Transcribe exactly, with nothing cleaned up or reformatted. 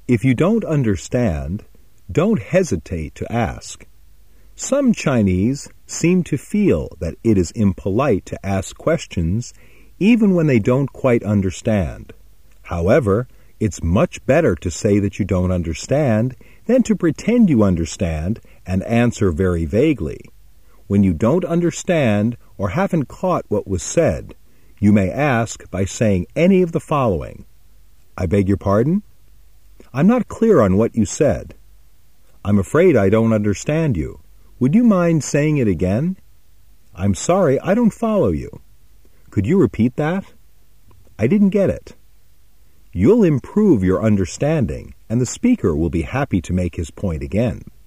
If you don't understand, don't hesitate to ask. Some Chinese seem to feel that it is impolite to ask questions even when they don't quite understand. However, it's much better to say that you don't understand than to pretend you understand and answer very vaguely. When you don't understand or haven't caught what was said, you may ask by saying any of the following. I beg your pardon? I'm not clear on what you said. I'm afraid I don't understand you. Would you mind saying it again? I'm sorry, I don't follow you. Could you repeat that? I didn't get it. You'll improve your understanding, and the speaker will be happy to make his point again.